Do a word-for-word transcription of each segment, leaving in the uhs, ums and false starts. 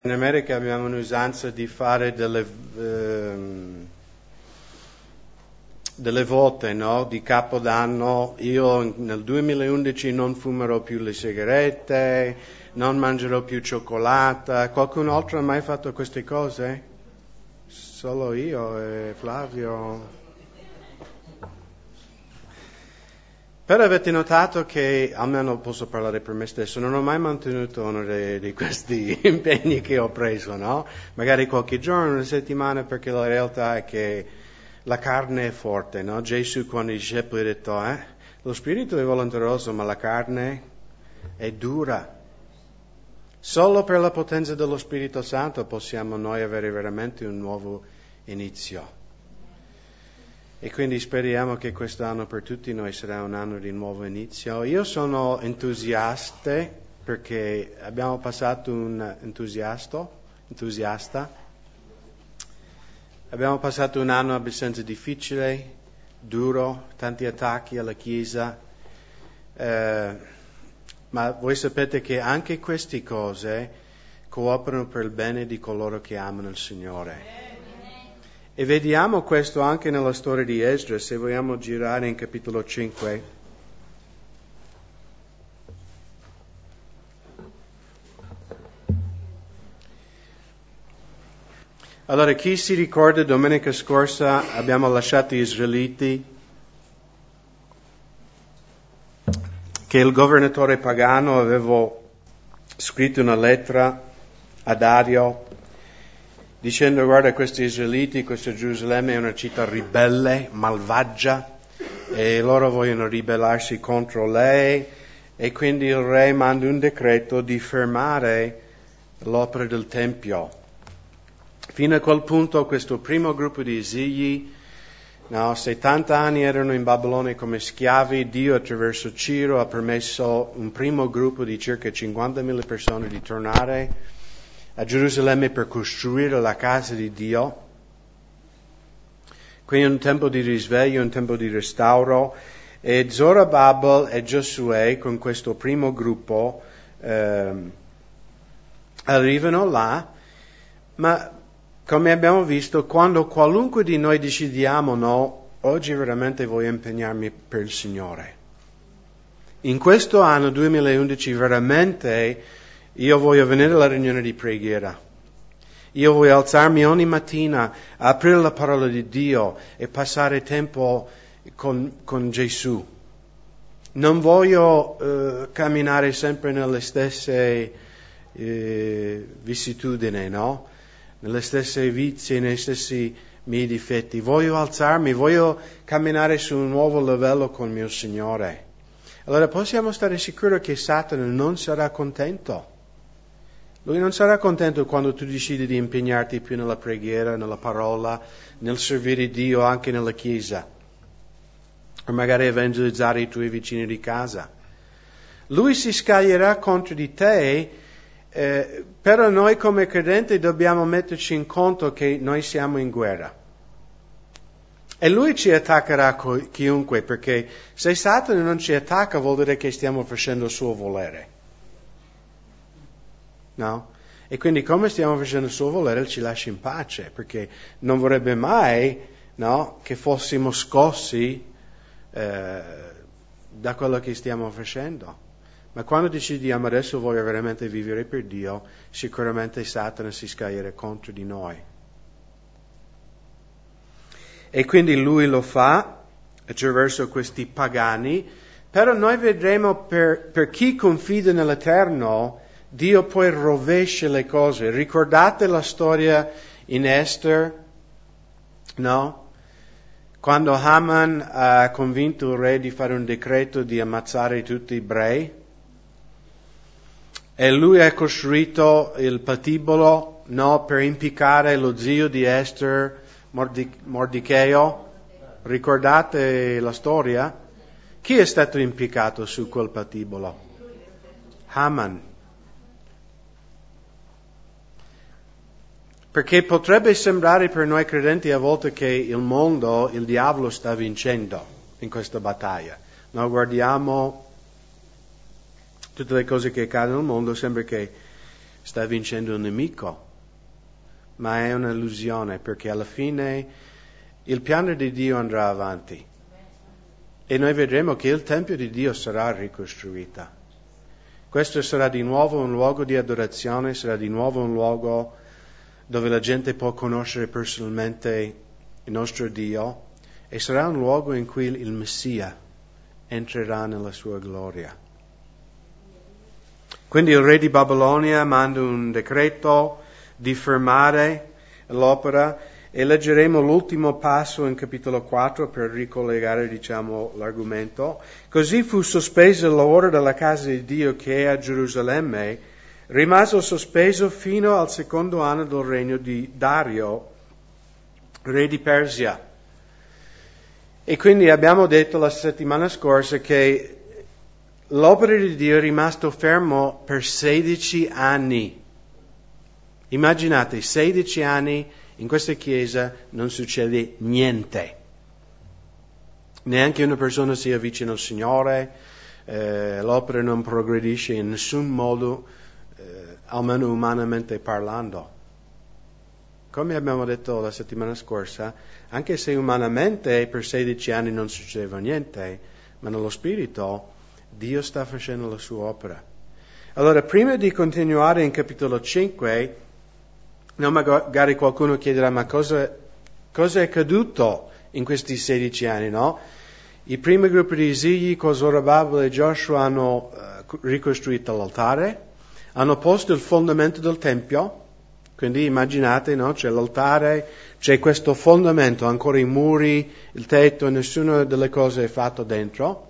In America abbiamo un'usanza di fare delle, ehm, delle vote, no? Di Capodanno. Io nel duemilaundici non fumerò più le sigarette, non mangerò più cioccolata. Qualcun altro ha mai fatto queste cose? Solo io e Flavio. Però avete notato che, almeno posso parlare per me stesso, non ho mai mantenuto uno di, di questi impegni che ho preso, no? Magari qualche giorno, una settimana, perché la realtà è che la carne è forte, no? Gesù quando i discepoli ha detto, eh, lo spirito è volonteroso, ma la carne è dura. Solo per la potenza dello Spirito Santo possiamo noi avere veramente un nuovo inizio. E quindi speriamo che quest'anno per tutti noi sarà un anno di nuovo inizio. Io sono entusiasta perché abbiamo passato un entusiasta, entusiasta. Abbiamo passato un anno abbastanza difficile, duro, tanti attacchi alla Chiesa. Eh, ma voi sapete che anche queste cose cooperano per il bene di coloro che amano il Signore. E vediamo questo anche nella storia di Esdra, se vogliamo girare in capitolo cinque. Allora, chi si ricorda, domenica scorsa abbiamo lasciato gli Israeliti, che il governatore pagano aveva scritto una lettera a Dario, dicendo, guarda, questi Israeliti, questa Gerusalemme è una città ribelle, malvagia, e loro vogliono ribellarsi contro lei, e quindi il re manda un decreto di fermare l'opera del Tempio. Fino a quel punto questo primo gruppo di esili, no, settanta anni erano in Babilonia come schiavi, Dio attraverso Ciro ha permesso un primo gruppo di circa cinquantamila persone di tornare a Gerusalemme per costruire la casa di Dio. Quindi un tempo di risveglio, un tempo di restauro. E Zorobabel e Giosuè con questo primo gruppo eh, arrivano là, ma come abbiamo visto, quando qualunque di noi decidiamo, no, oggi veramente voglio impegnarmi per il Signore. In questo anno duemilaundici veramente io voglio venire alla riunione di preghiera. Io voglio alzarmi ogni mattina, aprire la parola di Dio e passare tempo con, con Gesù. Non voglio eh, camminare sempre nelle stesse eh, vicissitudini, no? Nelle stesse vizie, nei stessi miei difetti. Voglio alzarmi, voglio camminare su un nuovo livello con il mio Signore. Allora possiamo stare sicuri che Satana non sarà contento. Lui non sarà contento quando tu decidi di impegnarti più nella preghiera, nella parola, nel servire Dio anche nella chiesa, o magari evangelizzare i tuoi vicini di casa. Lui si scaglierà contro di te, eh, però noi come credenti dobbiamo metterci in conto che noi siamo in guerra. E lui ci attaccherà co- chiunque, perché se Satana non ci attacca vuol dire che stiamo facendo il suo volere. No? E quindi come stiamo facendo il suo volere ci lascia in pace, perché non vorrebbe mai, no, che fossimo scossi eh, da quello che stiamo facendo. Ma quando decidiamo adesso voglio veramente vivere per Dio, sicuramente Satana si scaglierà contro di noi. E quindi lui lo fa attraverso questi pagani, però noi vedremo per, per chi confida nell'Eterno, Dio poi rovescia le cose. Ricordate la storia in Esther? No? Quando Haman ha convinto il re di fare un decreto di ammazzare tutti gli ebrei, e lui ha costruito il patibolo, no, per impiccare lo zio di Esther, Mordicheo. Ricordate la storia? Chi è stato impiccato su quel patibolo? Haman. Perché potrebbe sembrare per noi credenti a volte che il mondo, il diavolo sta vincendo in questa battaglia. Noi guardiamo tutte le cose che accadono nel mondo, sembra che sta vincendo un nemico, ma è un'illusione, perché alla fine il piano di Dio andrà avanti e noi vedremo che il Tempio di Dio sarà ricostruito. Questo sarà di nuovo un luogo di adorazione, sarà di nuovo un luogo dove la gente può conoscere personalmente il nostro Dio e sarà un luogo in cui il Messia entrerà nella sua gloria. Quindi il re di Babilonia manda un decreto di fermare l'opera e leggeremo l'ultimo passo in capitolo quattro per ricollegare, diciamo, l'argomento. Così fu sospesa l'opera della casa di Dio che è a Gerusalemme, rimase sospeso fino al secondo anno del regno di Dario, re di Persia. E quindi abbiamo detto la settimana scorsa che l'opera di Dio è rimasto fermo per sedici anni. Immaginate, sedici anni in questa chiesa non succede niente. Neanche una persona si avvicina al Signore, eh, l'opera non progredisce in nessun modo, eh, almeno umanamente parlando. Come abbiamo detto la settimana scorsa, anche se umanamente per sedici anni non succedeva niente, ma nello spirito Dio sta facendo la sua opera. Allora, prima di continuare in capitolo cinque, no, magari qualcuno chiederà, ma cosa, cosa è accaduto in questi sedici anni, no? I primi gruppi di esigli con Zorobabel e Joshua hanno uh, ricostruito l'altare, hanno posto il fondamento del Tempio. Quindi immaginate, no? C'è l'altare, c'è questo fondamento, ancora i muri, il tetto, nessuna delle cose è fatto dentro.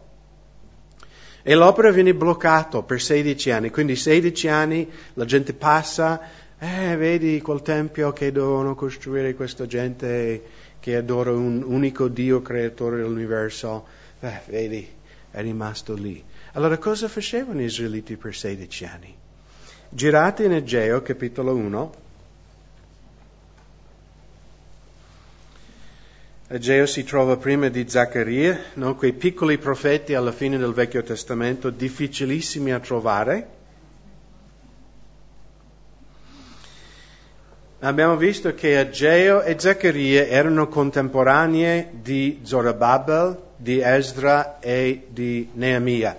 E l'opera viene bloccata per sedici anni. Quindi sedici anni la gente passa, eh, vedi quel tempio che dovevano costruire questa gente che adora un unico Dio creatore dell'universo. Eh, vedi, è rimasto lì. Allora cosa facevano gli israeliti per sedici anni? Girate in Ageo, capitolo uno. Ageo si trova prima di Zaccaria, no? Quei piccoli profeti alla fine del Vecchio Testamento, difficilissimi a trovare. Abbiamo visto che Ageo e Zaccaria erano contemporanei di Zorobabel, di Esdra e di Neemia.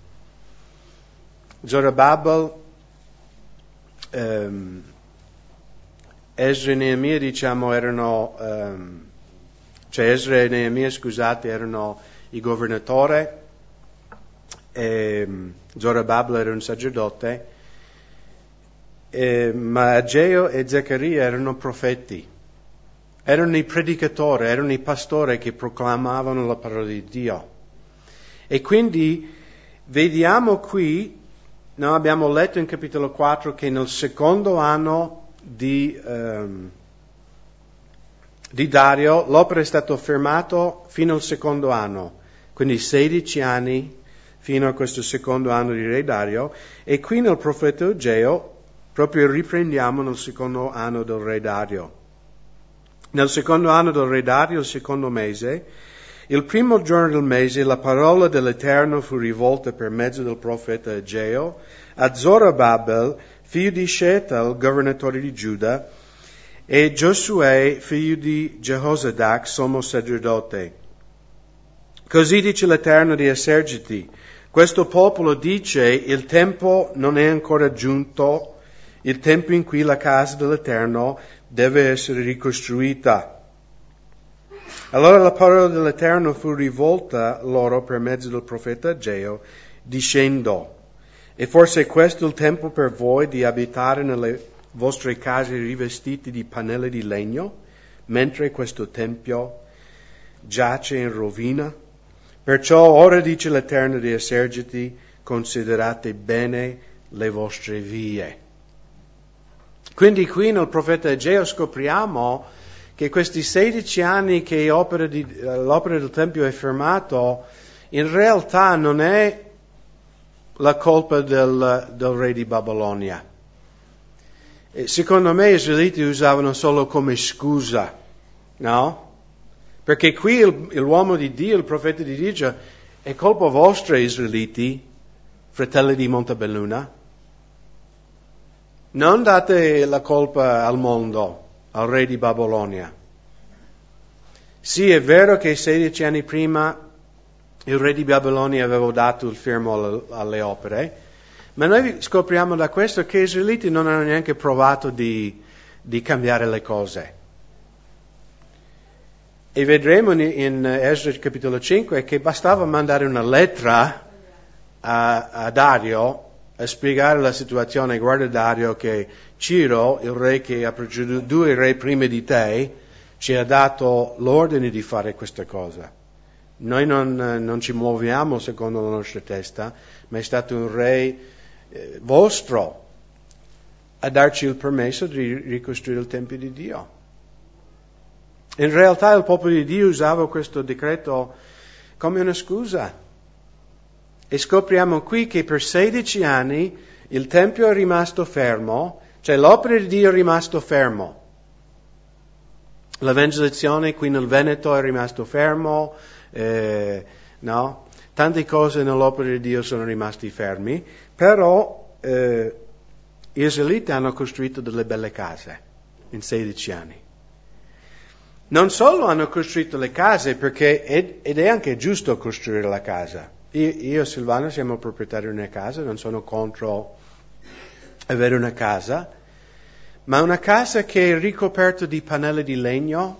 Zorobabel, um, Esdra e Neemia, diciamo, erano... Um, Cioè Esdra e Neemia, scusate, erano i governatori, e Zorobabel era un sacerdote, e, ma Ageo e Zaccaria erano profeti, erano i predicatori, erano i pastori che proclamavano la parola di Dio. E quindi vediamo qui, no, abbiamo letto in capitolo quattro che nel secondo anno di... Um, di Dario, l'opera è stata fermata fino al secondo anno, quindi sedici anni fino a questo secondo anno di re Dario, e qui nel profeta Ageo proprio riprendiamo nel secondo anno del re Dario. Nel secondo anno del re Dario, il secondo mese, il primo giorno del mese, la parola dell'Eterno fu rivolta per mezzo del profeta Ageo a Zorobabel, figlio di Shealtiel, governatore di Giuda, e Giosuè, figlio di Jehozadak, sommo sacerdote. Così dice l'Eterno di eserciti: questo popolo dice, il tempo non è ancora giunto, il tempo in cui la casa dell'Eterno deve essere ricostruita. Allora la parola dell'Eterno fu rivolta loro per mezzo del profeta Ageo, dicendo: e forse questo è il tempo per voi di abitare nelle vostre case rivestite di pannelli di legno, mentre questo tempio giace in rovina? Perciò ora dice l'Eterno degli eserciti, considerate bene le vostre vie. Quindi qui nel profeta Ageo scopriamo che questi sedici anni che l'opera, di, l'opera del Tempio è fermato, in realtà non è la colpa del, del re di Babilonia. Secondo me gli israeliti usavano solo come scusa, no? Perché qui il, l'uomo di Dio, il profeta di Dio, dice: è colpa vostra, israeliti, fratelli di Montebelluna. Non date la colpa al mondo, al re di Babilonia. Sì, è vero che sedici anni prima il re di Babilonia aveva dato il fermo alle opere, ma noi scopriamo da questo che gli israeliti non hanno neanche provato di, di cambiare le cose. E vedremo in Esra capitolo cinque che bastava mandare una lettera a, a Dario a spiegare la situazione. Guarda Dario, che Ciro, il re che ha preceduto due re prima di te, ci ha dato l'ordine di fare questa cosa. Noi non, non ci muoviamo secondo la nostra testa, ma è stato un re eh, vostro a darci il permesso di ricostruire il Tempio di Dio. In realtà il popolo di Dio usava questo decreto come una scusa. E scopriamo qui che per sedici anni il Tempio è rimasto fermo, cioè l'opera di Dio è rimasto fermo. L'evangelizzazione qui nel Veneto è rimasto fermo, eh, no? Tante cose nell'opera di Dio sono rimasti fermi, però eh, gli israeliti hanno costruito delle belle case in sedici anni. Non solo hanno costruito le case, perché è, ed è anche giusto costruire la casa. Io, io e Silvano siamo proprietari di una casa, non sono contro avere una casa, ma una casa che è ricoperta di pannelli di legno,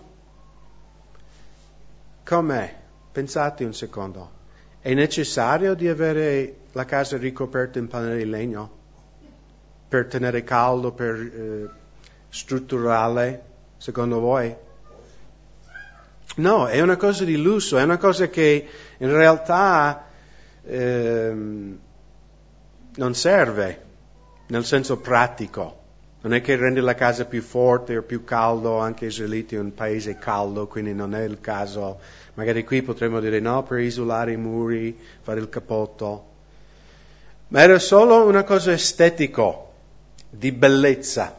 com'è? Pensate un secondo. È necessario di avere la casa ricoperta in pannelli di legno? Per tenere caldo, per eh, strutturale, secondo voi? No, è una cosa di lusso, è una cosa che in realtà ehm, non serve, nel senso pratico. Non è che rende la casa più forte o più caldo, anche Israeliti è un paese caldo, quindi non è il caso. Magari qui potremmo dire no, per isolare i muri, fare il cappotto. Ma era solo una cosa estetico, di bellezza.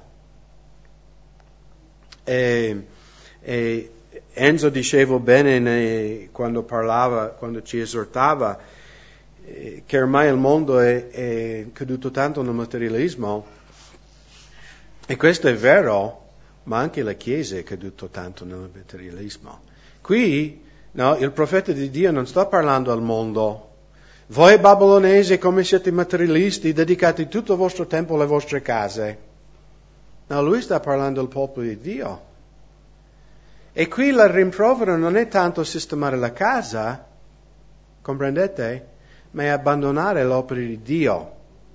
E, e Enzo diceva bene nei, quando parlava, quando ci esortava, eh, che ormai il mondo è, è caduto tanto nel materialismo. E questo è vero, ma anche la Chiesa è caduto tanto nel materialismo. Qui, no, il profeta di Dio non sta parlando al mondo. Voi babilonesi, come siete materialisti, dedicate tutto il vostro tempo alle vostre case. No, lui sta parlando al popolo di Dio. E qui la rimprovero non è tanto sistemare la casa, comprendete? Ma è abbandonare l'opera di Dio.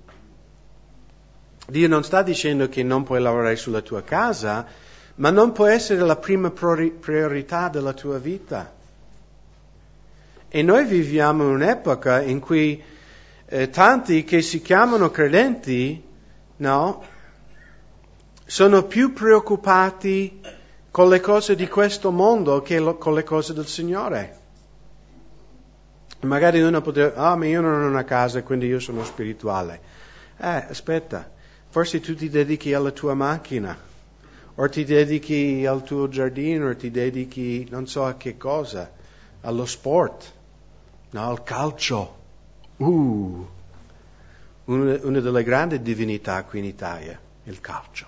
Dio non sta dicendo che non puoi lavorare sulla tua casa, ma non può essere la prima priorità della tua vita. E noi viviamo in un'epoca in cui eh, tanti che si chiamano credenti, no, sono più preoccupati con le cose di questo mondo che lo, con le cose del Signore. Magari uno potrebbe, ah, ma io non ho una casa, quindi io sono spirituale. Eh, aspetta. Forse tu ti dedichi alla tua macchina, o ti dedichi al tuo giardino, o ti dedichi non so a che cosa, allo sport, no, al calcio. Uh, una, una delle grandi divinità qui in Italia, il calcio.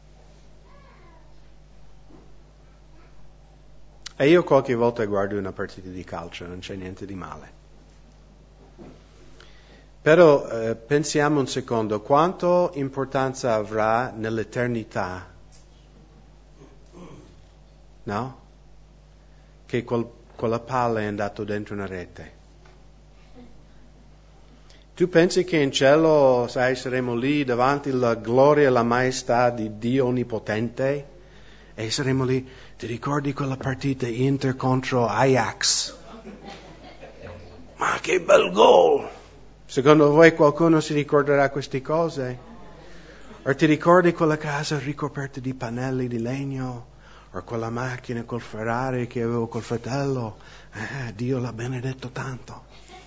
E io qualche volta guardo una partita di calcio, non c'è niente di male. Però eh, pensiamo un secondo, quanto importanza avrà nell'eternità, no? Che quel, quella palla è andata dentro una rete. Tu pensi che in cielo, sai, saremo lì davanti alla gloria e alla maestà di Dio Onnipotente? E saremo lì, ti ricordi quella partita Inter contro Ajax? Ma che bel gol! Secondo voi qualcuno si ricorderà queste cose? O ti ricordi quella casa ricoperta di pannelli di legno? O quella macchina col Ferrari che avevo col fratello? Eh, Dio l'ha benedetto tanto.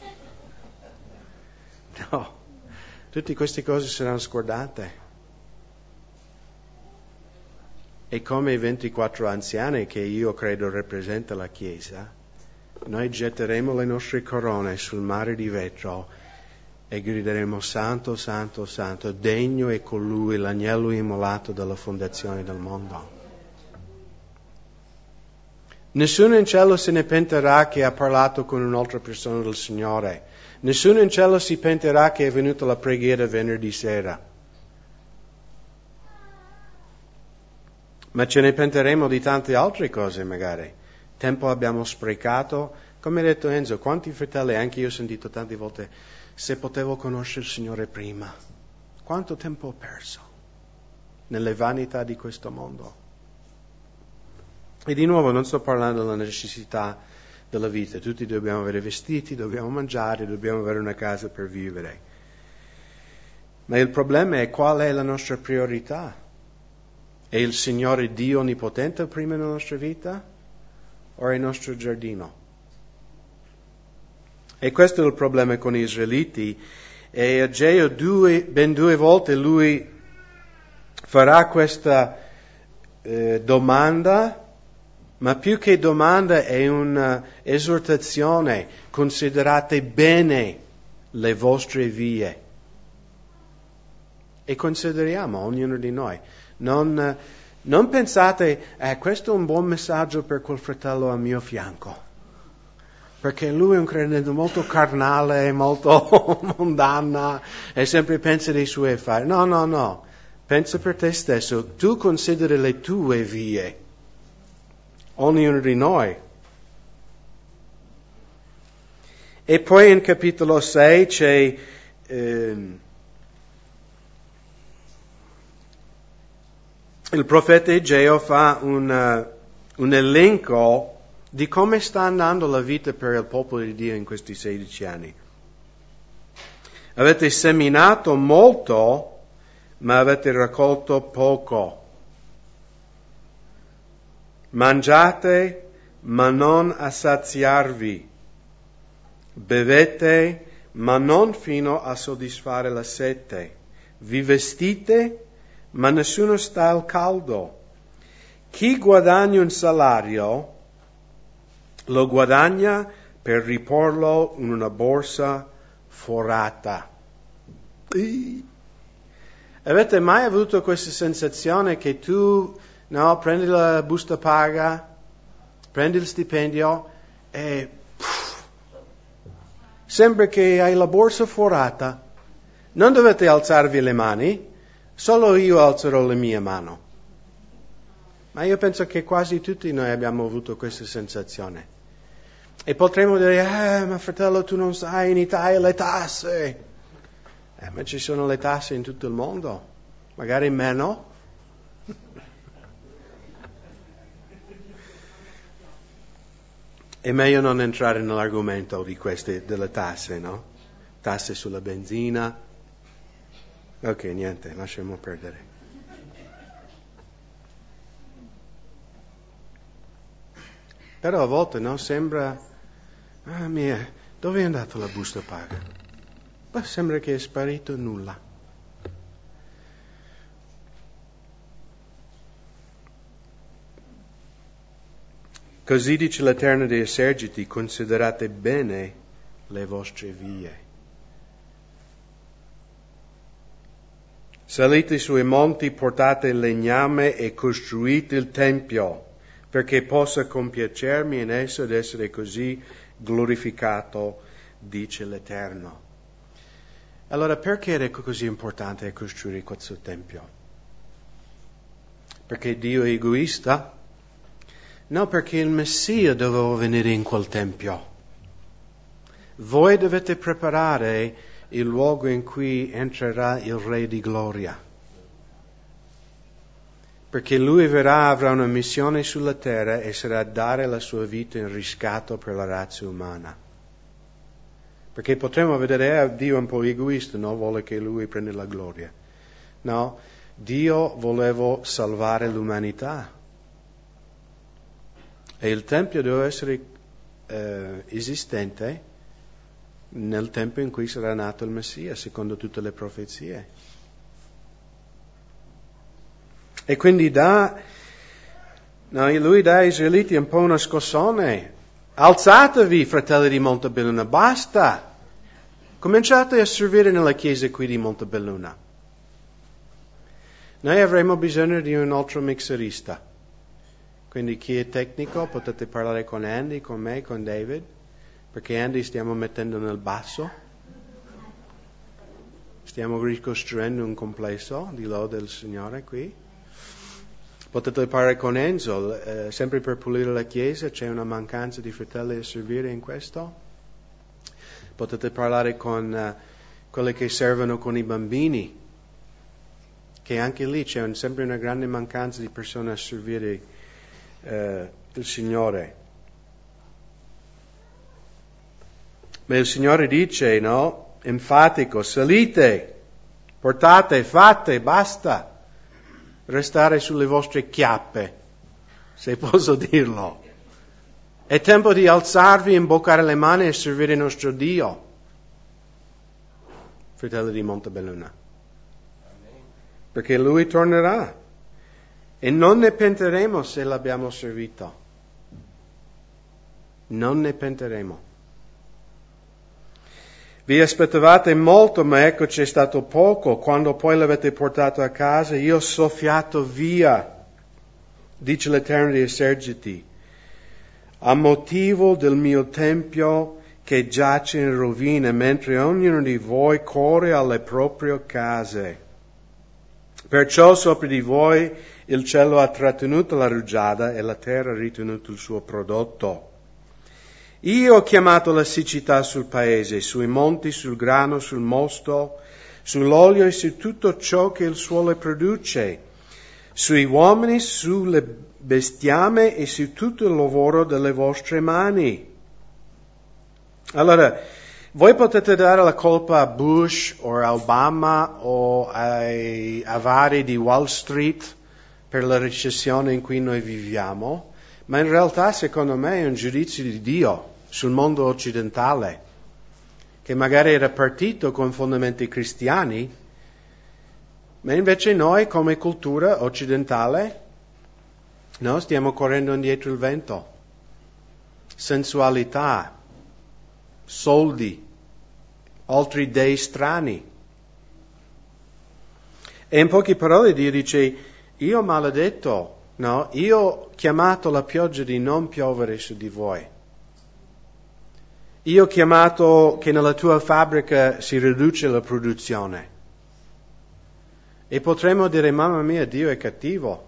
No, tutte queste cose saranno scordate. E come i ventiquattro anziani che io credo rappresenta la Chiesa, noi getteremo le nostre corone sul mare di vetro e grideremo santo, santo, santo, degno è colui, l'agnello immolato dalla fondazione del mondo. Nessuno in cielo se ne pentirà che ha parlato con un'altra persona del Signore. Nessuno in cielo si pentirà che è venuto alla preghiera venerdì sera. Ma ce ne pentiremo di tante altre cose magari. Tempo abbiamo sprecato. Come ha detto Enzo, quanti fratelli, anche io ho sentito tante volte, se potevo conoscere il Signore prima. Quanto tempo ho perso nelle vanità di questo mondo. E di nuovo non sto parlando della necessità della vita. Tutti dobbiamo avere vestiti, dobbiamo mangiare, dobbiamo avere una casa per vivere. Ma il problema è qual è la nostra priorità. È il Signore Dio Onnipotente prima nella nostra vita o è il nostro giardino? E questo è il problema con gli israeliti. E Ageo due, ben due volte lui farà questa eh, domanda, ma più che domanda è un'esortazione. Considerate bene le vostre vie. E consideriamo, ognuno di noi. Non, non pensate, eh, questo è un buon messaggio per quel fratello a mio fianco. Perché lui è un credente molto carnale, molto mondana e sempre pensa dei suoi affari. No, no, no. Pensa per te stesso. Tu consideri le tue vie. Ognuno di noi. E poi in capitolo sei c'è eh, il profeta Ageo fa un, un elenco di come sta andando la vita per il popolo di Dio in questi sedici anni. Avete seminato molto, ma avete raccolto poco. Mangiate, ma non a saziarvi. Bevete, ma non fino a soddisfare la sete. Vi vestite, ma nessuno sta al caldo. Chi guadagna un salario lo guadagna per riporlo in una borsa forata. Avete mai avuto questa sensazione che tu, no, prendi la busta paga, prendi il stipendio e pff, sembra che hai la borsa forata? Non dovete alzarvi le mani, solo io alzerò la mia mano. Ma io penso che quasi tutti noi abbiamo avuto questa sensazione. E potremmo dire, eh, ma fratello, tu non sai, in Italia le tasse. Eh, ma ci sono le tasse in tutto il mondo. Magari meno. È meglio non entrare nell'argomento di queste, delle tasse, no? Tasse sulla benzina. Ok, niente, lasciamo perdere. Però a volte, no, sembra, ah mia, dove è andata la busta paga? Beh, sembra che è sparito nulla. Così dice l'Eterno dei eserciti, considerate bene le vostre vie. Salite sui monti, portate il legname e costruite il Tempio, perché possa compiacermi in esso ed essere così glorificato, dice l'Eterno. Allora, perché era così importante costruire questo Tempio? Perché Dio è egoista? No, perché il Messia doveva venire in quel Tempio. Voi dovete preparare il luogo in cui entrerà il Re di Gloria. Perché lui verrà, avrà una missione sulla terra e sarà a dare la sua vita in riscatto per la razza umana. Perché potremmo vedere, eh, Dio è un po' egoista, no? Vuole che lui prenda la gloria. No, Dio voleva salvare l'umanità. E il Tempio deve essere eh, esistente nel tempo in cui sarà nato il Messia, secondo tutte le profezie. E quindi dà, no, lui dà ai israeliti un po' una scossone. Alzatevi, fratelli di Montabelluna, basta Cominciate a servire nella chiesa qui di Montebelluna. Noi avremo bisogno di un altro mixerista. Quindi chi è tecnico potete parlare con Andy, con me, con David, perché Andy stiamo mettendo nel basso. Stiamo ricostruendo un complesso di lode del Signore qui. Potete parlare con Enzo, eh, sempre per pulire la chiesa, c'è una mancanza di fratelli a servire in questo. Potete parlare con uh, quelli che servono con i bambini, che anche lì c'è un, sempre una grande mancanza di persone a servire uh, il Signore. Ma il Signore dice, no? Enfatico, salite, portate, fate, basta restare sulle vostre chiappe, se posso dirlo. È tempo di alzarvi, imboccare le mani e servire il nostro Dio, fratelli di Montebelluna. Perché Lui tornerà e non ne pentiremo se l'abbiamo servito. Non ne pentiremo. Vi aspettavate molto, ma ecco c'è stato poco. Quando poi l'avete portato a casa, io ho soffiato via, dice l'Eterno degli eserciti, a motivo del mio tempio che giace in rovine, mentre ognuno di voi corre alle proprie case. Perciò sopra di voi il cielo ha trattenuto la rugiada e la terra ha ritenuto il suo prodotto. Io ho chiamato la siccità sul paese, sui monti, sul grano, sul mosto, sull'olio e su tutto ciò che il suolo produce, sui uomini, sulle bestiame e su tutto il lavoro delle vostre mani. Allora, voi potete dare la colpa a Bush o a Obama o ai avari di Wall Street per la recessione in cui noi viviamo, ma in realtà secondo me è un giudizio di Dio sul mondo occidentale, che magari era partito con fondamenti cristiani, ma invece noi come cultura occidentale no, stiamo correndo indietro il vento. Sensualità, soldi, altri dei strani. E in poche parole Dio dice, io ho maledetto, no, io ho chiamato la pioggia di non piovere su di voi. Io ho chiamato che nella tua fabbrica si riduce la produzione. E potremmo dire, mamma mia, Dio è cattivo.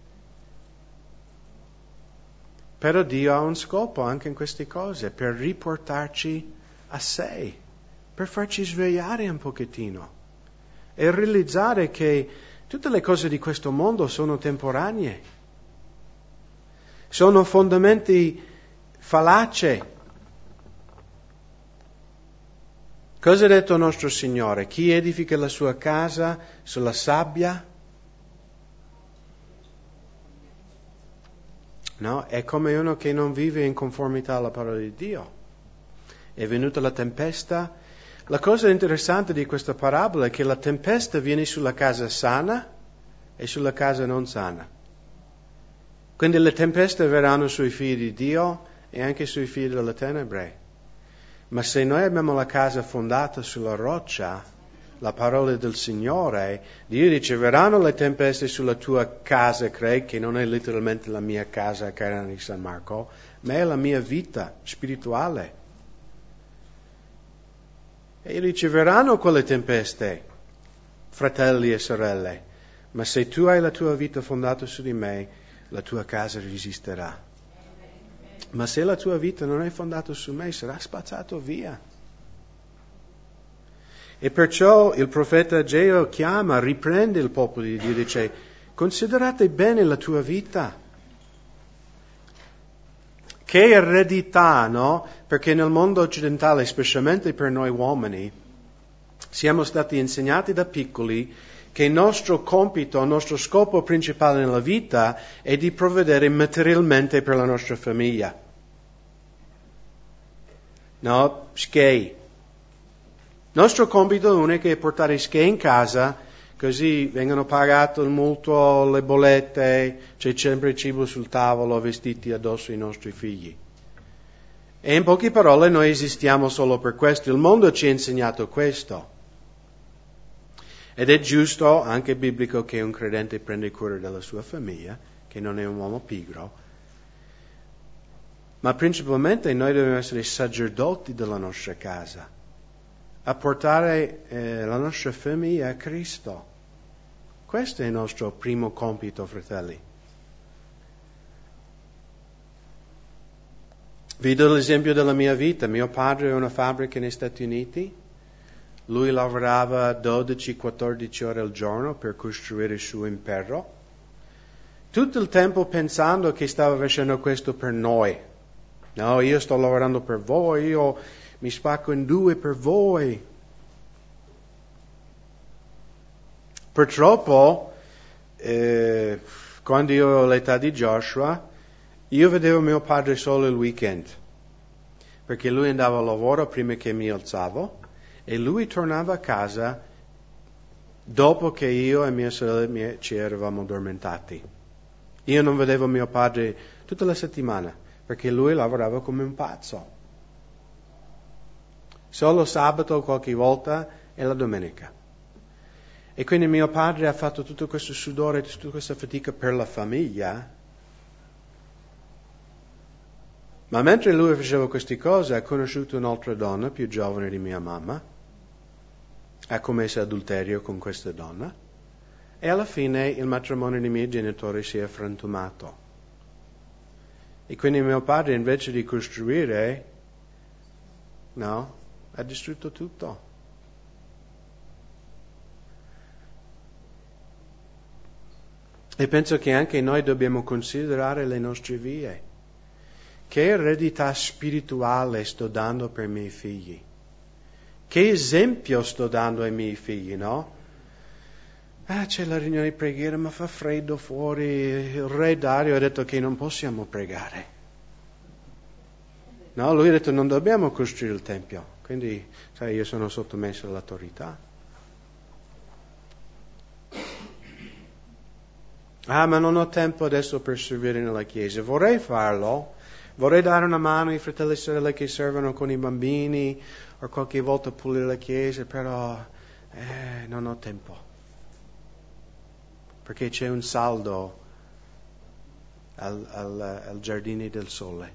Però Dio ha un scopo anche in queste cose, per riportarci a sé, per farci svegliare un pochettino e realizzare che tutte le cose di questo mondo sono temporanee, sono fondamenti fallaci. Cosa ha detto il nostro Signore? Chi edifica la sua casa sulla sabbia? No, è come uno che non vive in conformità alla parola di Dio. È venuta la tempesta. La cosa interessante di questa parabola è che la tempesta viene sulla casa sana e sulla casa non sana. Quindi le tempeste verranno sui figli di Dio e anche sui figli delle tenebre. Ma se noi abbiamo la casa fondata sulla roccia, la parola del Signore, Dio dice, verranno le tempeste sulla tua casa, Craig, che non è letteralmente la mia casa a Carena di San Marco, ma è la mia vita spirituale. E dice, verranno quelle tempeste, fratelli e sorelle, ma se tu hai la tua vita fondata su di me, la tua casa resisterà. Ma se la tua vita non è fondata su me, sarà spazzato via. E perciò il profeta Ageo chiama, riprende il popolo di Dio, dice, considerate bene la tua vita. Che eredità, no? Perché nel mondo occidentale, specialmente per noi uomini, siamo stati insegnati da piccoli che il nostro compito, il nostro scopo principale nella vita è di provvedere materialmente per la nostra famiglia. No, schei. Il nostro compito unico è portare schei in casa, così vengono pagato il mutuo, le bollette, c'è sempre cibo sul tavolo, vestiti addosso ai nostri figli. E in poche parole noi esistiamo solo per questo. Il mondo ci ha insegnato questo. Ed è giusto, anche biblico, che un credente prenda cura della sua famiglia, che non è un uomo pigro. Ma principalmente noi dobbiamo essere sacerdoti della nostra casa, a portare eh, la nostra famiglia a Cristo. Questo è il nostro primo compito, fratelli. Vi do l'esempio della mia vita. Mio padre ha una fabbrica negli Stati Uniti. Lui lavorava dodici quattordici ore al giorno per costruire il suo impero. Tutto il tempo pensando che stava facendo questo per noi. No, io sto lavorando per voi, io mi spacco in due per voi. Purtroppo, eh, quando io ho l'età di Joshua, io vedevo mio padre solo il weekend, perché lui andava al lavoro prima che mi alzavo e lui tornava a casa dopo che io e mia sorella ci eravamo addormentati. Io non vedevo mio padre tutta la settimana, perché lui lavorava come un pazzo. Solo sabato qualche volta e la domenica. E quindi mio padre ha fatto tutto questo sudore, tutta questa fatica per la famiglia. Ma mentre lui faceva queste cose ha conosciuto un'altra donna più giovane di mia mamma, ha commesso adulterio con questa donna e alla fine il matrimonio dei miei genitori si è frantumato. E quindi mio padre invece di costruire, no, ha distrutto tutto. E penso che anche noi dobbiamo considerare le nostre vie. Che eredità spirituale sto dando per i miei figli? Che esempio sto dando ai miei figli, no? Ah, c'è la riunione di preghiera, ma fa freddo fuori. Il re Dario ha detto che non possiamo pregare. No, lui ha detto non dobbiamo costruire il Tempio. Quindi, sai, io sono sottomesso all'autorità. Ah, ma non ho tempo adesso per servire nella Chiesa. Vorrei farlo. Vorrei dare una mano ai fratelli e sorelle che servono con i bambini o qualche volta pulire la chiesa, però eh, non ho tempo. Perché c'è un saldo al, al, al Giardini del Sole.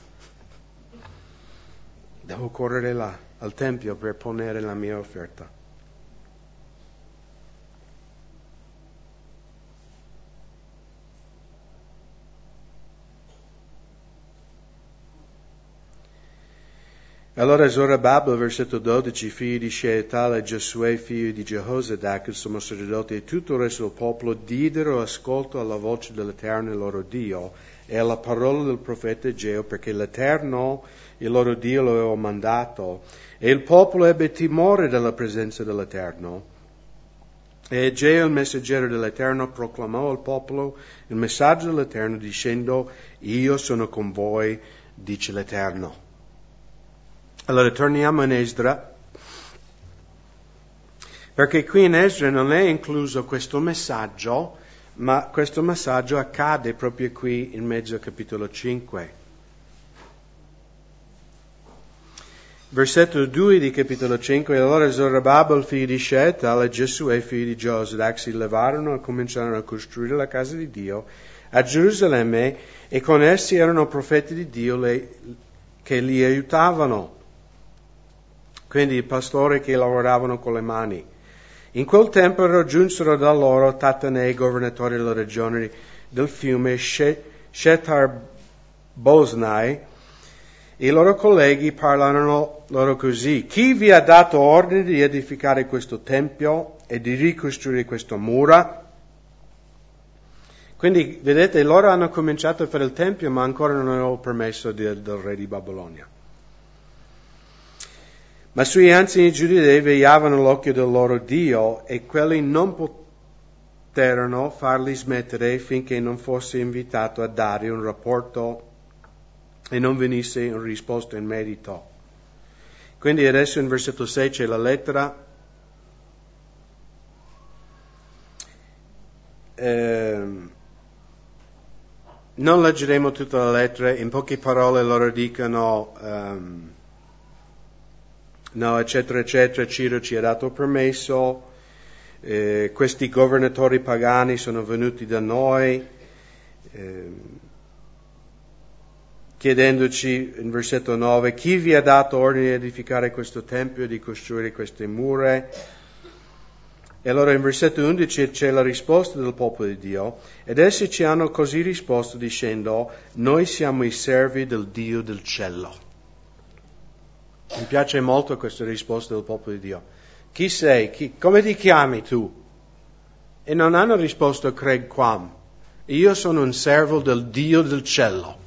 Devo correre là, al Tempio, per ponere la mia offerta. Allora Zorobabel, versetto dodici, figlio di Shealtiel e Giosuè, figlio di Jehozadak, il sommo sacerdote, e tutto il resto del popolo diedero ascolto alla voce dell'Eterno il loro Dio e alla parola del profeta Geo, perché l'Eterno il loro Dio lo aveva mandato. E il popolo ebbe timore della presenza dell'Eterno. E Geo, il messaggero dell'Eterno, proclamò al popolo il messaggio dell'Eterno dicendo: io sono con voi, dice l'Eterno. Allora torniamo in Esdra, perché qui in Esdra non è incluso questo messaggio, ma questo messaggio accade proprio qui in mezzo al capitolo cinque. Versetto due di capitolo cinque, allora Zorobabel, figlio di Shealtiel, e Giosuè, figlio di Josadak, si levarono e cominciarono a costruire la casa di Dio a Gerusalemme, e con essi erano profeti di Dio le, che li aiutavano. Quindi i pastori che lavoravano con le mani. In quel tempo raggiunsero da loro Tatanei, governatore della regione del fiume Shethar-Boznai. I loro colleghi parlarono loro così: chi vi ha dato ordine di edificare questo tempio e di ricostruire questa mura? Quindi, vedete, loro hanno cominciato a fare il tempio, ma ancora non avevano permesso del, del re di Babilonia. Ma sui anziani giudei vegliavano l'occhio del loro Dio, e quelli non poterono farli smettere finché non fosse invitato a dare un rapporto e non venisse in risposta in merito. Quindi adesso in versetto sei c'è la lettera. Eh, non leggeremo tutta la lettera, in poche parole loro dicono, um, no, eccetera, eccetera, Ciro ci ha dato permesso, eh, questi governatori pagani sono venuti da noi, eh, chiedendoci, in versetto nove, chi vi ha dato ordine di edificare questo tempio e di costruire queste mura? E allora in versetto undici c'è la risposta del popolo di Dio, ed essi ci hanno così risposto dicendo, noi siamo i servi del Dio del cielo. Mi piace molto questa risposta del popolo di Dio. Chi sei? Chi, come ti chiami tu? E non hanno risposto Craig Quam. Io sono un servo del Dio del cielo.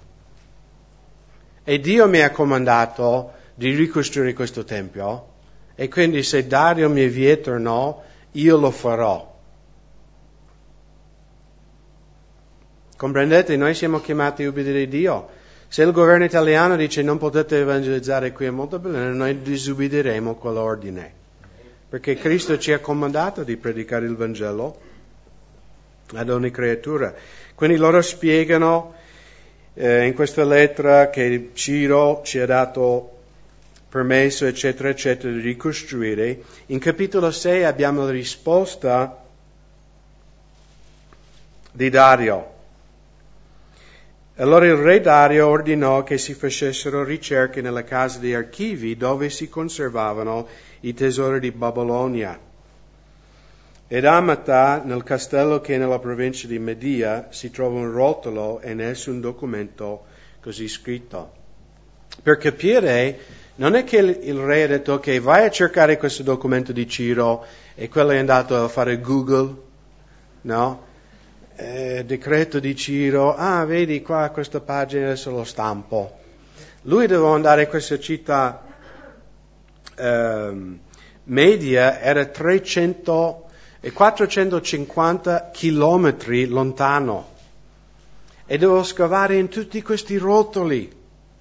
E Dio mi ha comandato di ricostruire questo tempio, e quindi se Dario mi vieta o no, io lo farò. Comprendete? Noi siamo chiamati a ubbidire Dio. Se il governo italiano dice non potete evangelizzare qui a Montebelluna, noi disubbidiremo quell'ordine. Perché Cristo ci ha comandato di predicare il Vangelo ad ogni creatura. Quindi loro spiegano eh, in questa lettera che Ciro ci ha dato permesso, eccetera, eccetera, di ricostruire. In capitolo sei abbiamo la risposta di Dario. Allora il re Dario ordinò che si facessero ricerche nella casa di archivi dove si conservavano i tesori di Babilonia. Ed a Amata, nel castello che è nella provincia di Media, si trova un rotolo e nessun documento così scritto. Per capire, non è che il re ha detto, ok, vai a cercare questo documento di Ciro, e quello è andato a fare Google, no? Eh, decreto di Ciro, ah, vedi qua questa pagina, adesso lo stampo. Lui doveva andare a questa città eh, media, era trecento e quattrocentocinquanta chilometri lontano, e dovevo scavare in tutti questi rotoli.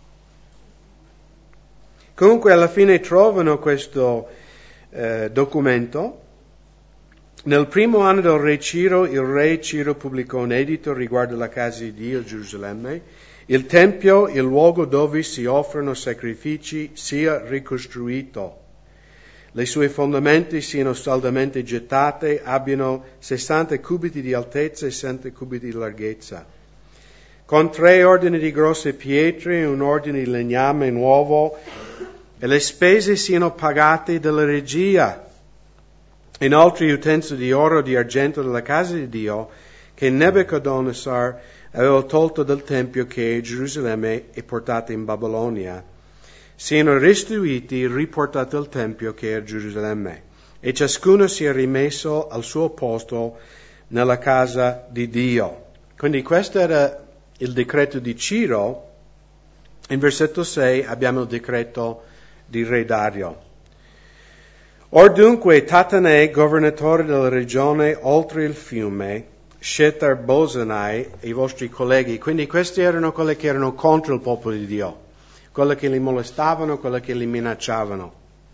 Comunque alla fine trovano questo eh, documento. Nel primo anno del re Ciro, il re Ciro pubblicò un editto riguardo la casa di Dio a Gerusalemme. Il tempio, il luogo dove si offrono sacrifici, sia ricostruito. Le sue fondamenta siano saldamente gettate, abbiano sessanta cubiti di altezza e sessanta cubiti di larghezza. Con tre ordini di grosse pietre e un ordine di legname nuovo, e le spese siano pagate dalla regia. Inoltre utenze di oro e di argento della casa di Dio che Nebuchadnezzar aveva tolto dal Tempio che è a Gerusalemme e portato in Babilonia, siano restituiti e riportati al Tempio che è a Gerusalemme, e ciascuno sia rimesso al suo posto nella casa di Dio. Quindi questo era il decreto di Ciro. In versetto sei abbiamo il decreto di re Dario. Or dunque Tatanè, governatore della regione oltre il fiume, Shethar-Bozenai, i vostri colleghi, quindi questi erano quelli che erano contro il popolo di Dio, quelli che li molestavano, quelli che li minacciavano.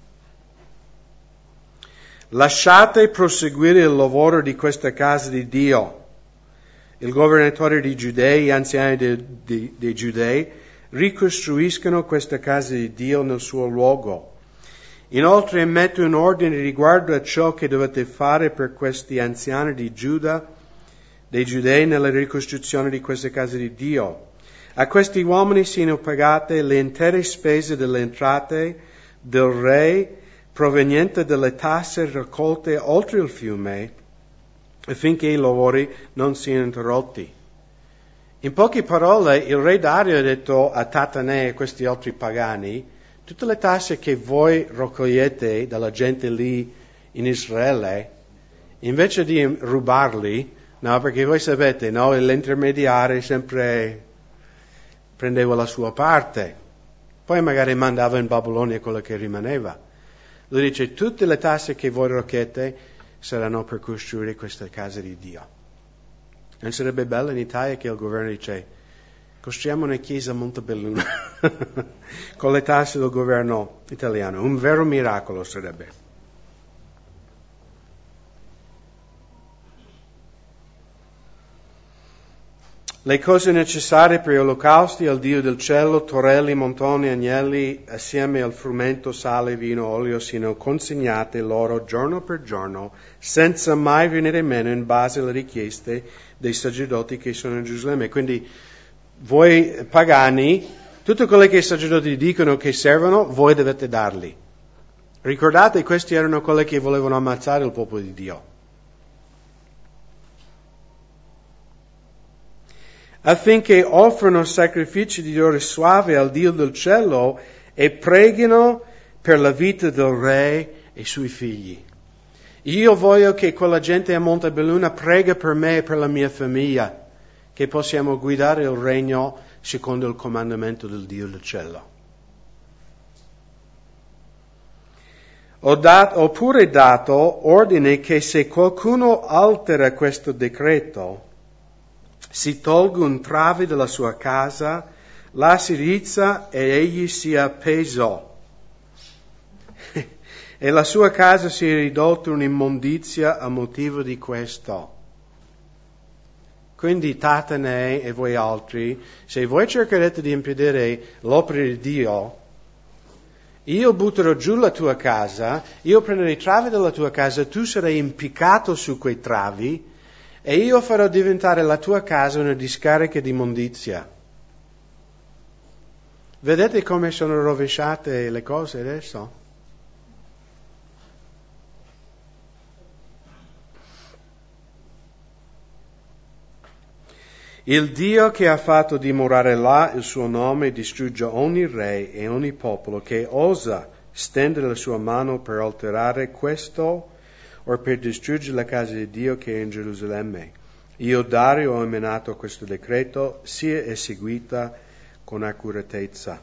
Lasciate proseguire il lavoro di questa casa di Dio. Il governatore di Giudei, gli anziani dei, dei, dei Giudei, ricostruiscono questa casa di Dio nel suo luogo. Inoltre emetto un ordine riguardo a ciò che dovete fare per questi anziani di Giuda, dei Giudei, nella ricostruzione di questa casa di Dio. A questi uomini siano pagate le intere spese delle entrate del re provenienti dalle tasse raccolte oltre il fiume, affinché i lavori non siano interrotti. In poche parole, il re Dario ha detto a Tatanè e a questi altri pagani, tutte le tasse che voi raccogliete dalla gente lì in Israele, invece di rubarli, no, perché voi sapete, no, l'intermediario sempre prendeva la sua parte, poi magari mandava in Babilonia quello che rimaneva. Lui dice, tutte le tasse che voi raccogliete saranno per costruire questa casa di Dio. Non sarebbe bello in Italia che il governo dice, costruiamo una chiesa a Montebelluna con le tasse del governo italiano. Un vero miracolo sarebbe. le cose necessarie per gli olocausti al Dio del cielo, torelli, montoni, agnelli, assieme al frumento, sale, vino, olio, siano consegnate loro giorno per giorno, senza mai venire meno in base alle richieste dei sacerdoti che sono in Gerusalemme. Quindi voi pagani, tutto quello che i sacerdoti dicono che servono, voi dovete darli. Ricordate, questi erano quelli che volevano ammazzare il popolo di Dio. Affinché offrano sacrifici di odore suave al Dio del cielo e preghino per la vita del re e suoi figli. Io voglio che quella gente a Montebelluna prega per me e per la mia famiglia, che possiamo guidare il regno secondo il comandamento del Dio del cielo. Ho dat, oppure dato ordine che se qualcuno altera questo decreto, si tolga un trave dalla sua casa, la si rizza e egli sia appeso. E la sua casa sia ridotta un'immondizia a motivo di questo. Quindi Tatanei e voi altri, se voi cercherete di impedire l'opera di Dio, io butterò giù la tua casa, io prenderò i travi della tua casa, tu sarai impiccato su quei travi, e io farò diventare la tua casa una discarica di immondizia. Vedete come sono rovesciate le cose adesso? Il Dio che ha fatto dimorare là il suo nome distrugge ogni re e ogni popolo che osa stendere la sua mano per alterare questo o per distruggere la casa di Dio che è in Gerusalemme. Io, Dario, ho emanato questo decreto, sia eseguita con accuratezza.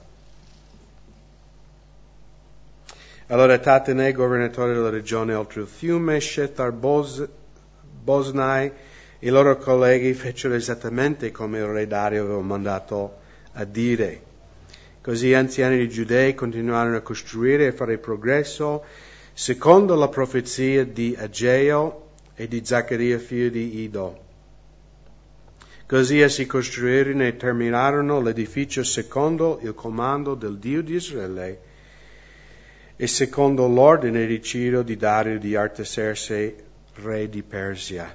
Allora Tatanei, governatore della regione oltre il fiume, Shethar Boznai, i loro colleghi fecero esattamente come il re Dario aveva mandato a dire. Così gli anziani di Giudei continuarono a costruire e fare progresso secondo la profezia di Ageo e di Zaccaria figlio di Ido. Così essi costruirono e terminarono l'edificio secondo il comando del Dio di Israele e secondo l'ordine di Ciro, di Dario, di Artaserse, re di Persia.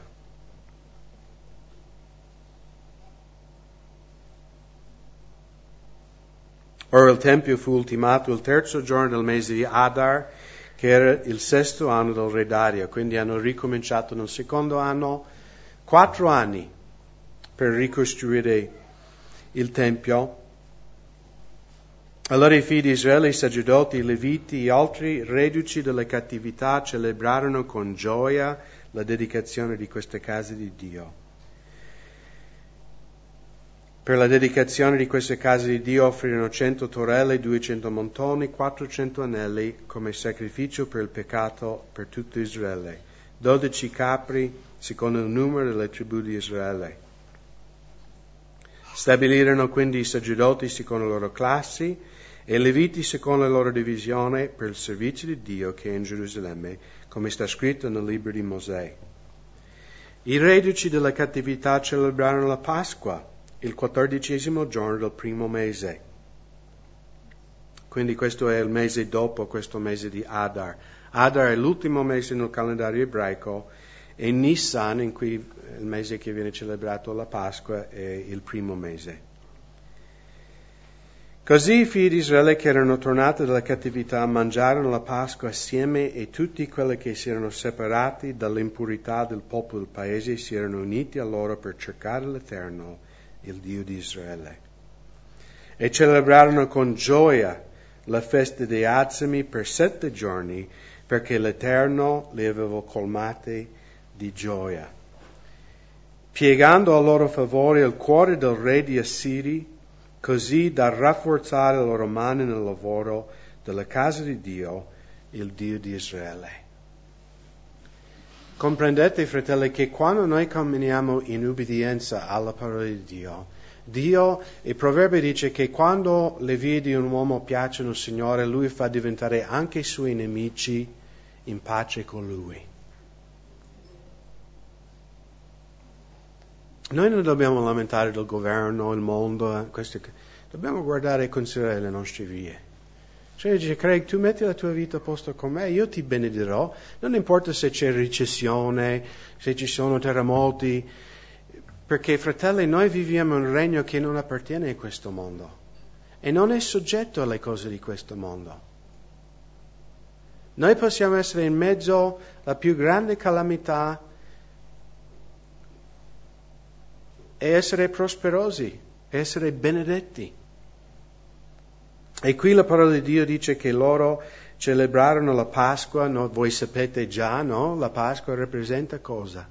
Ora il Tempio fu ultimato il terzo giorno del mese di Adar, che era il sesto anno del re Dario, quindi hanno ricominciato nel secondo anno, quattro anni per ricostruire il Tempio. Allora i figli di Israele, i sacerdoti, i leviti, e altri reduci delle cattività celebrarono con gioia la dedicazione di queste case di Dio. Per la dedicazione di queste case di Dio offrirono cento torelle, duecento montoni, quattrocento anelli come sacrificio per il peccato per tutto Israele, dodici capri secondo il numero delle tribù di Israele. Stabilirono quindi i sacerdoti secondo le loro classi e i leviti secondo la loro divisione per il servizio di Dio che è in Gerusalemme, come sta scritto nel libro di Mosè. I reduci della cattività celebrarono la Pasqua, il quattordicesimo giorno del primo mese. Quindi questo è il mese dopo questo mese di Adar. Adar è l'ultimo mese nel calendario ebraico e Nissan, in cui il mese che viene celebrato la Pasqua, è il primo mese. Così i figli di Israele che erano tornati dalla cattività mangiarono la Pasqua assieme e tutti quelli che si erano separati dall'impurità del popolo del paese si erano uniti a loro per cercare l'Eterno, il Dio di Israele. E celebrarono con gioia la festa dei Azimi per sette giorni, perché l'Eterno li aveva colmati di gioia. Piegando a loro favore il cuore del re di Assiri, così da rafforzare le loro mani nel lavoro della casa di Dio, il Dio di Israele. Comprendete, fratelli, che quando noi camminiamo in ubbidienza alla parola di Dio, Dio, il proverbio dice che quando le vie di un uomo piacciono al Signore, Lui fa diventare anche i suoi nemici in pace con Lui. Noi non dobbiamo lamentare del governo, il mondo, eh, queste, dobbiamo guardare e considerare le nostre vie. Cioè dice, Craig, tu metti la tua vita a posto con me, io ti benedirò, non importa se c'è recessione, se ci sono terremoti, perché, fratelli, noi viviamo in un regno che non appartiene a questo mondo e non è soggetto alle cose di questo mondo. Noi possiamo essere in mezzo alla più grande calamità e essere prosperosi, essere benedetti. E qui la parola di Dio dice che loro celebrarono la Pasqua, no? Voi sapete già, no? La Pasqua rappresenta cosa?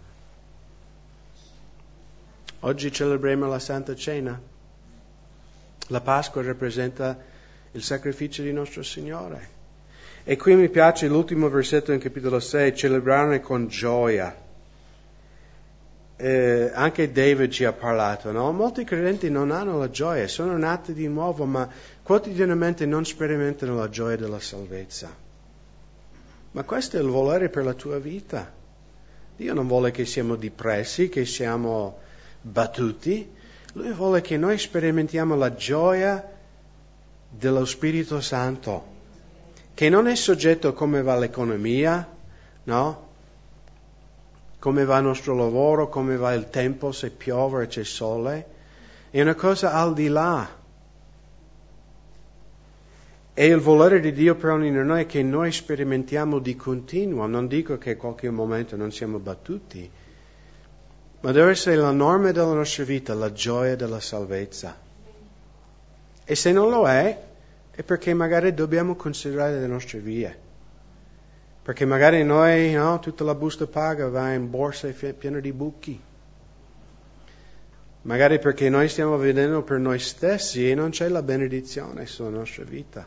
Oggi celebriamo la Santa Cena. La Pasqua rappresenta il sacrificio di nostro Signore. E qui mi piace l'ultimo versetto in capitolo sei, celebrare con gioia. Eh, anche David ci ha parlato, no? Molti credenti non hanno la gioia, sono nati di nuovo, ma quotidianamente non sperimentano la gioia della salvezza. Ma questo è il volere per la tua vita. Dio non vuole che siamo depressi, che siamo battuti. Lui vuole che noi sperimentiamo la gioia dello Spirito Santo, che non è soggetto a come va l'economia, no? Come va il nostro lavoro, come va il tempo, se piove o c'è sole. È una cosa al di là. E il volere di Dio per ognuno di noi è che noi sperimentiamo di continuo. Non dico che in qualche momento non siamo battuti, ma deve essere la norma della nostra vita, la gioia della salvezza. E se non lo è, è perché magari dobbiamo considerare le nostre vie. Perché magari noi, no, tutta la busta paga va in borse piene di buchi. Magari perché noi stiamo vedendo per noi stessi e non c'è la benedizione sulla nostra vita.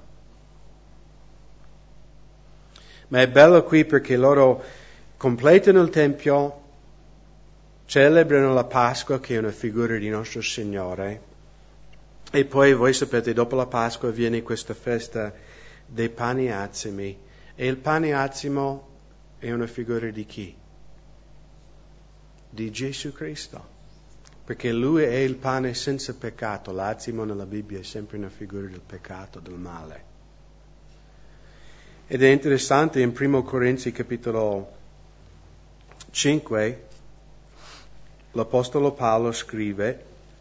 Ma è bello qui perché loro completano il Tempio, celebrano la Pasqua che è una figura di nostro Signore e poi voi sapete dopo la Pasqua viene questa festa dei pani azimi e il pane azimo è una figura di chi? Di Gesù Cristo, perché Lui è il pane senza peccato. L'azimo nella Bibbia è sempre una figura del peccato, del male. Ed è interessante in primo Corinzi capitolo cinque l'Apostolo Paolo scrive: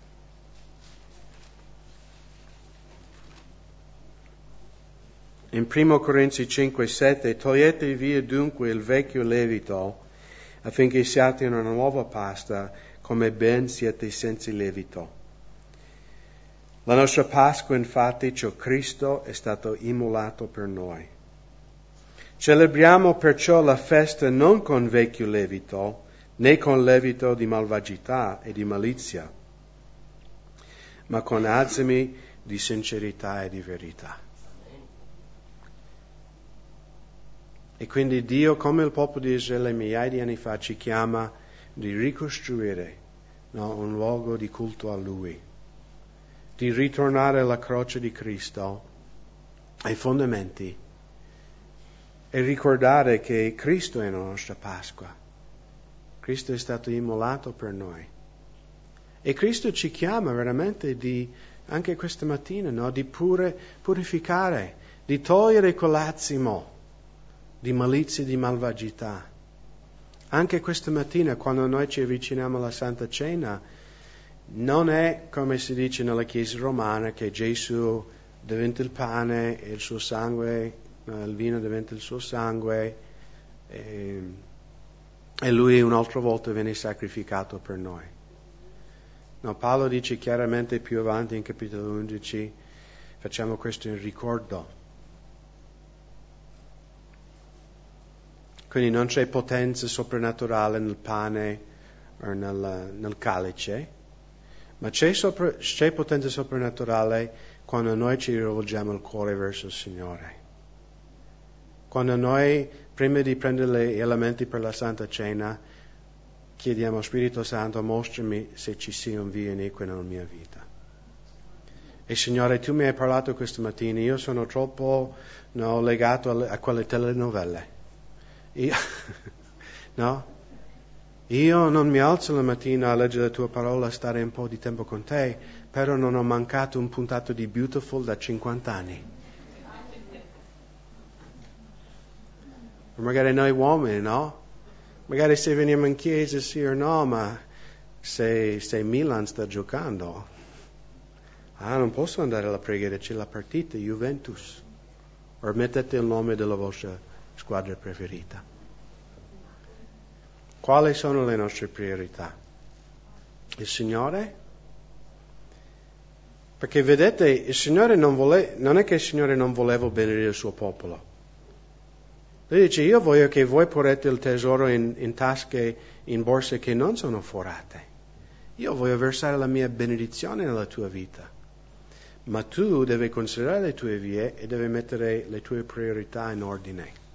in primo Corinzi cinque sette, togliete via dunque il vecchio levito, affinché siate una nuova pasta, come ben siete senza levito. La nostra Pasqua, infatti, cioè Cristo, è stato immolato per noi. Celebriamo perciò la festa non con vecchio levito, né con levito di malvagità e di malizia, ma con azimi di sincerità e di verità. E quindi Dio, come il popolo di Israele migliaia di anni fa, ci chiama di ricostruire, no, un luogo di culto a Lui, di ritornare alla croce di Cristo, ai fondamenti, e ricordare che Cristo è la nostra Pasqua. Cristo è stato immolato per noi. E Cristo ci chiama veramente di, anche questa mattina, no, di pure purificare, di togliere quell'azimo di malizia e di malvagità. Anche questa mattina, quando noi ci avviciniamo alla Santa Cena, non è come si dice nella Chiesa romana che Gesù diventa il pane e il suo sangue, il vino diventa il suo sangue e, e lui un'altra volta viene sacrificato per noi. No, Paolo dice chiaramente più avanti in capitolo undici, facciamo questo in ricordo. Quindi non c'è potenza soprannaturale nel pane o nel, nel calice, ma c'è, sopra, c'è potenza soprannaturale quando noi ci rivolgiamo il cuore verso il Signore. Quando noi, prima di prendere gli elementi per la Santa Cena, chiediamo: Spirito Santo, mostrami se ci sia un via iniquo nella mia vita. E Signore, Tu mi hai parlato questa mattina, io sono troppo no, legato a, a quelle telenovelle. Io, no? Io non mi alzo la mattina a leggere la tua parola, a stare un po' di tempo con te, però non ho mancato un puntato di Beautiful da cinquanta anni. Magari noi uomini, no? Magari se veniamo in chiesa sì o no, ma se, se Milan sta giocando, ah, non posso andare alla preghiera, c'è la partita, Juventus. O mettete il nome della vostra squadra preferita. Quali sono le nostre priorità? Il Signore? Perché vedete, il Signore non vuole, non è che il Signore non voleva benedire il suo popolo. Lui dice, io voglio che voi porrete il tesoro in, in tasche, in borse che non sono forate. Io voglio versare la mia benedizione nella tua vita. Ma tu devi considerare le tue vie e devi mettere le tue priorità in ordine.